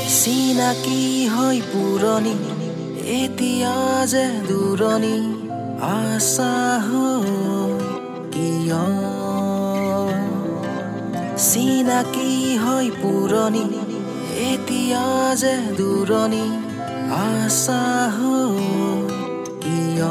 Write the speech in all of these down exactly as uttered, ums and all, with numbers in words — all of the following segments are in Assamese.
চিনাকি হৈ পুৰণি এতিয়া যে দূৰণি আশা হৈ কিয় চিনাকি হৈ পুৰণি এতিয়া যে দূৰণি আশা হৈ কিয়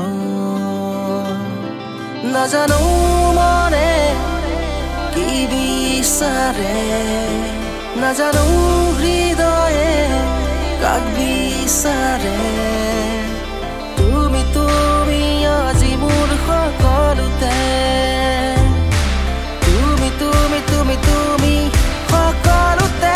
নাজানো মনে কি বিচাৰে নাজানো হৃদয়ে কাক বিচাৰে তুমি তুমি আজি মোৰ সকলোতে তুমি তুমি তুমি তুমি সকলোতে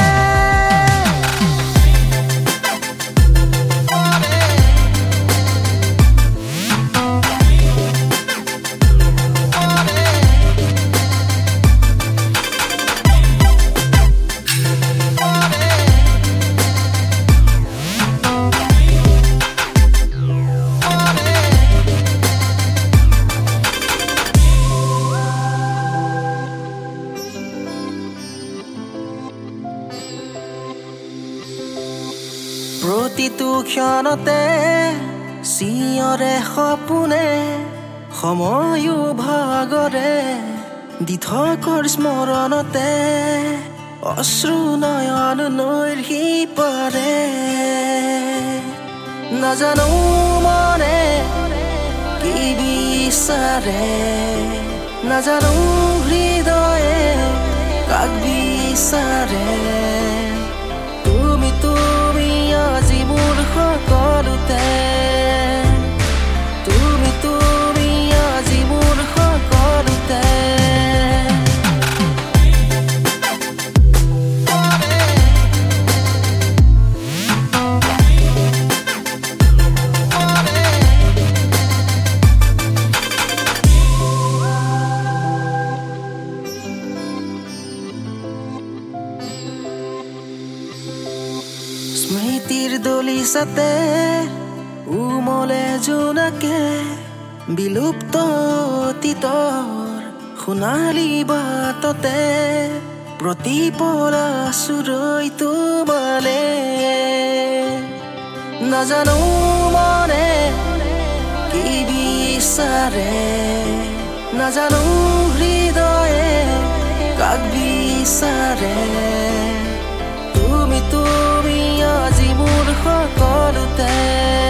প্ৰতিটো ক্ষণতে চিঞৰে সপোনে সময়ো ভাগৰে দিঠকৰ স্মৰণতে অশ্ৰু নয়ন নৈৰ সিপাৰে নাজানো মনে কি বিচাৰে নাজানো হৃদয়ে কাক বিচাৰে তুমি তুমি আজি মোৰ সকলোতে তুমি তুমি আজি মোৰ সকলোতে স্মৃতিৰ দলিছাতে উমলে জোনাকে বিলুপ্ত অতীতৰ সোণালী বাটতে প্ৰতিপলা সুৰৈ তোমালে নাজানো মনে কি বিচাৰে নাজানো হৃদয়ে কাক বিচাৰে তুমি তুমি আজি মোৰ সকলোতে